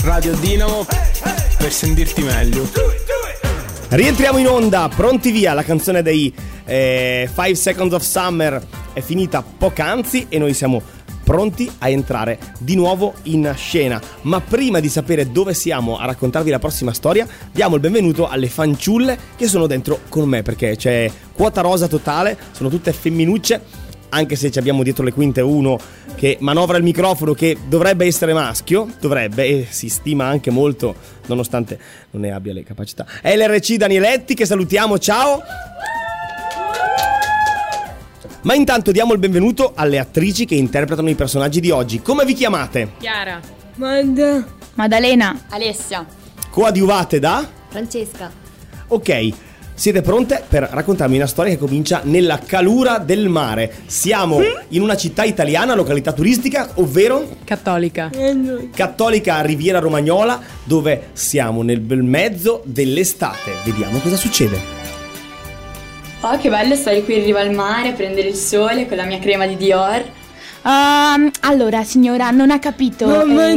Radio Dinamo per sentirti meglio. Rientriamo in onda, pronti via. La canzone dei 5 Seconds of Summer è finita poc'anzi e noi siamo pronti a entrare di nuovo in scena. Ma prima di sapere dove siamo a raccontarvi la prossima storia, diamo il benvenuto alle fanciulle che sono dentro con me, perché c'è quota rosa totale, sono tutte femminucce. Anche se ci abbiamo dietro le quinte uno che manovra il microfono, che dovrebbe essere maschio, dovrebbe, e si stima anche molto, nonostante non ne abbia le capacità. LRC Danieletti, che salutiamo, ciao! Ma intanto diamo il benvenuto alle attrici che interpretano i personaggi di oggi. Come vi chiamate? Chiara, Manda, Maddalena, Alessia, Coadiuvate da? Francesca. Ok, siete pronte per raccontarmi una storia che comincia nella calura del mare. Siamo in una città italiana, località turistica, ovvero cattolica. Cattolica Riviera Romagnola, dove siamo nel bel mezzo dell'estate. Vediamo cosa succede. Oh, che bello stare qui in riva al mare, prendere il sole con la mia crema di Dior. allora signora, non ha capito. Mamma,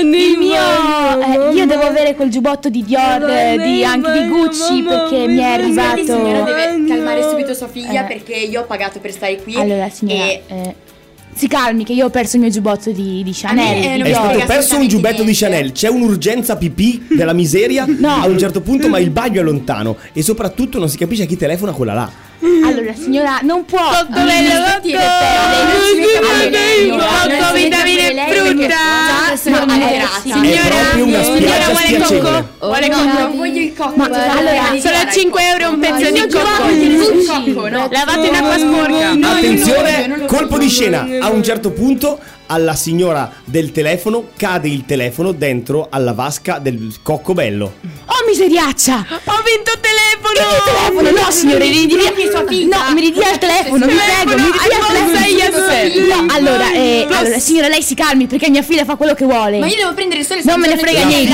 Io devo avere quel giubbotto di Dior, anche di Gucci, perché mi è arrivato. La signora deve calmare subito sua figlia, perché io ho pagato per stare qui. Allora signora, si calmi, che io ho perso il mio giubbotto di Chanel. È stato perso un giubbetto di Chanel. C'è un'urgenza pipì della miseria a un certo punto, ma il bagno è lontano e soprattutto non si capisce a chi telefona quella là. Allora signora, non può. Vitamine e frutta. È proprio una spiaggia spiacevole. Vuole non voglio il cocco. Allora, solo a 5 euro un pezzo di cocco. Lavate in acqua sporca. Attenzione, colpo di scena. A un certo punto alla signora del telefono cade il telefono dentro alla vasca del coccobello. Oh miseriaccia! Ho vinto il telefono. Che telefono? No signore, mi ridia sua figlia. No, mi ridia il telefono, mi prego, mi ridia il telefono. No, allora signora, lei si calmi, perché mia figlia fa quello che vuole. Ma io devo prendere il sole. Non me ne frega niente.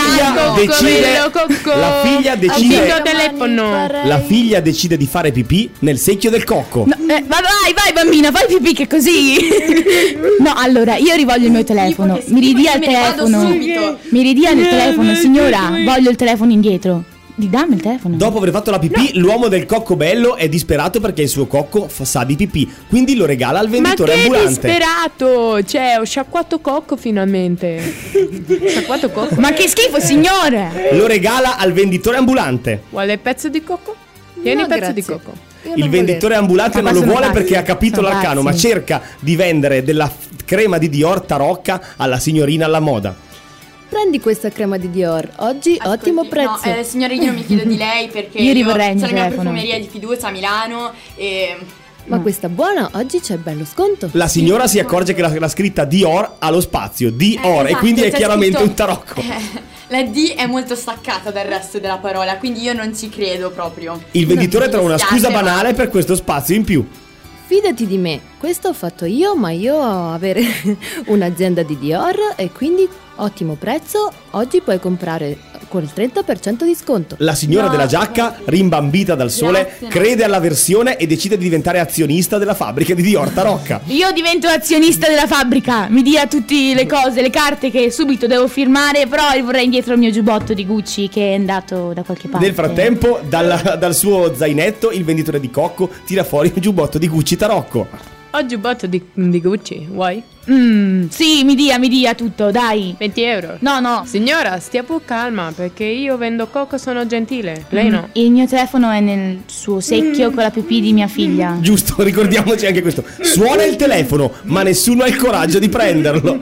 La figlia decide di fare pipì nel secchio del cocco. No, vai bambina, fai pipì, che così. No, allora io rivoglio il mio telefono. Mi ridia il telefono. Mi ridia il telefono, signora. Voglio il telefono indietro. Dammi il telefono. Dopo aver fatto la pipì, l'uomo del coccobello è disperato perché il suo cocco sa di pipì, quindi lo regala al venditore ambulante. Ma che disperato! Cioè, ho sciacquato cocco finalmente. Sciacquato cocco. Ma che schifo, signore! Lo regala al venditore ambulante. Vuole il pezzo di cocco? Tieni il pezzo di cocco. Il venditore ambulante non lo vuole perché ha capito l'arcano, ma cerca di vendere della crema di Dior tarocca alla signorina alla moda. Prendi questa crema di Dior, oggi ottimo prezzo. No, signora, io non mi fido di lei perché io rivorrei sono la mia telefono. profumeria di fiducia a Milano e... Ma questa è buona, oggi c'è bello sconto. La signora si accorge che la scritta Dior ha lo spazio Dior, e quindi è c'è chiaramente scritto, un tarocco. La D è molto staccata dal resto della parola, quindi io non ci credo proprio. Il venditore trova una dispiace, scusa ma- banale per questo spazio in più. Fidati di me, questo ho fatto io, ma io ho avere un'azienda di Dior e quindi ottimo prezzo. Oggi puoi comprare con il 30% di sconto. La signora della giacca, rimbambita dal sole, Grazie, crede alla versione e decide di diventare azionista della fabbrica di Dior tarocca. Io divento azionista della fabbrica. Mi dia tutte le cose, le carte che subito devo firmare. Però vorrei indietro il mio giubbotto di Gucci che è andato da qualche parte. Nel frattempo, dal suo zainetto, il venditore di cocco tira fuori un giubbotto di Gucci tarocco. Ho giubbotto di Gucci, vuoi? Sì, mi dia tutto, dai. 20 euro. No. Signora, stia più calma, perché io vendo cocco, sono gentile. Lei no. Il mio telefono è nel suo secchio con la pipì di mia figlia. Giusto, ricordiamoci anche questo. Suona il telefono, ma nessuno ha il coraggio di prenderlo.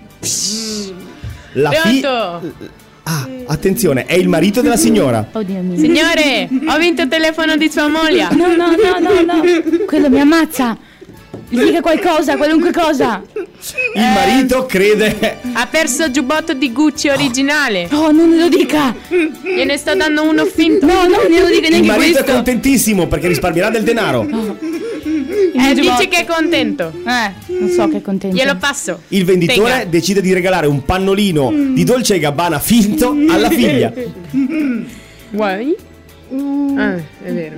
Pronto? Attenzione, è il marito della signora. Oddio mio. Signore, ho vinto il telefono di sua moglie. No. Quello mi ammazza. Gli dica qualcosa, qualunque cosa. Il marito crede. Ha perso il giubbotto di Gucci originale. Oh, non me lo dica. Gliene sto dando uno finto. No, non me lo dica Il neanche marito questo. è contentissimo perché risparmierà del denaro. Dice che è contento. Non so che è contento. Glielo passo. Il venditore Tenga. decide di regalare un pannolino di Dolce & Gabbana finto alla figlia. Vuoi? È vero.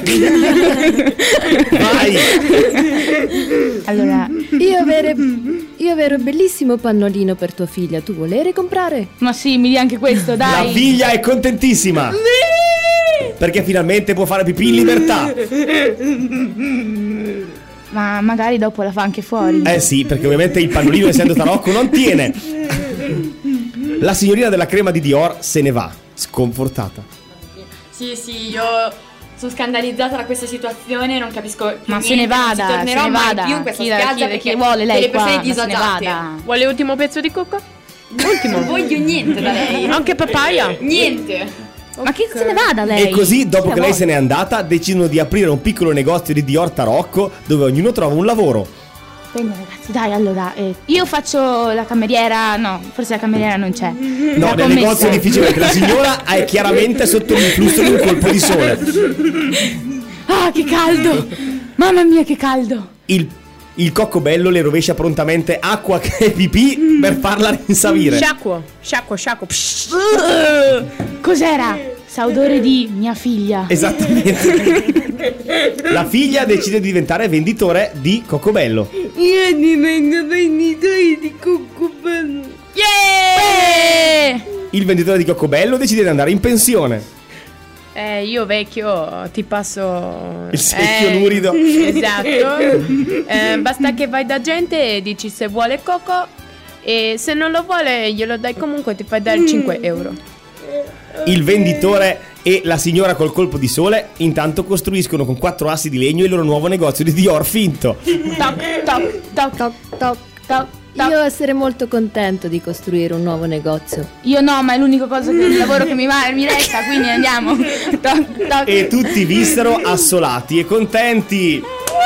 Vai. Allora, Io avere io avevo un bellissimo pannolino per tua figlia, tu volere comprare? Ma sì, mi dia anche questo, dai. La figlia è contentissima perché finalmente può fare pipì in libertà. Ma magari dopo la fa anche fuori. Eh sì, perché ovviamente il pannolino, essendo tarocco, non tiene. La signorina della crema di Dior se ne va, sconfortata. Sì, io sono scandalizzata da questa situazione, non capisco più Ma niente, se ne vada, non ci tornerò se ne mai vada. più in questa Chi spiaggia chi vuole lei delle persone qua, ma se ne disagiate. vada. Vuole ultimo pezzo di coca? Non voglio niente da lei. Anche papaya? Niente. Ma che se ne vada lei? E così, dopo Chi che la lei vuole? se n'è andata, decidono di aprire un piccolo negozio di Dior tarocco dove ognuno trova un lavoro. Bene ragazzi, dai, allora io faccio la cameriera. No, forse la cameriera non c'è. No, La nel commessa. negozio difficilmente. La signora è chiaramente sotto l'influsso di un colpo di sole. Ah, che caldo! Mamma mia, che caldo! Il coccobello le rovescia prontamente acqua e pipì per farla rinsavire. Sciacquo. Psh. Cos'era? Sa odore di mia figlia. Esattamente. La figlia decide di diventare venditore di coccobello. Yeah! Il venditore di coccobello decide di andare in pensione. Io vecchio ti passo Il secchio lurido. Esatto. Basta che vai da gente e dici se vuole coco, e se non lo vuole glielo dai comunque, ti fai dare 5 euro. Il venditore e la signora col colpo di sole intanto costruiscono con 4 assi di legno il loro nuovo negozio di Dior finto. Toc, toc, toc, toc, toc, toc. Io essere molto contento di costruire un nuovo negozio. Io no, ma è l'unico cosa il lavoro che mi resta, quindi andiamo. Toc, toc. E tutti vissero assolati e contenti.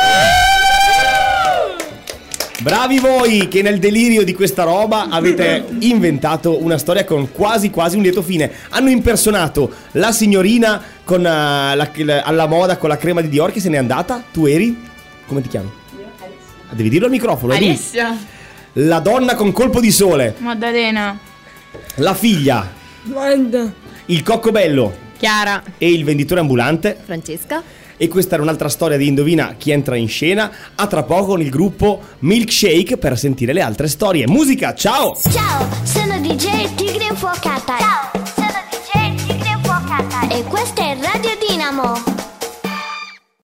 Bravi voi che nel delirio di questa roba avete inventato una storia con quasi un lieto fine. Hanno impersonato la signorina con alla moda con la crema di Dior che se n'è andata. Tu eri? Come ti chiami? Devi dirlo al microfono. è lui. Alessia. La donna con colpo di sole. Maddalena. La figlia. Il coccobello. Chiara. E il venditore ambulante. Francesca? E questa era un'altra storia di Indovina chi entra in scena. A tra poco con il gruppo Milkshake per sentire le altre storie. Musica, ciao! Ciao, sono DJ Tigre Infuocata. Ciao, sono DJ Tigre Infuocata. E questa è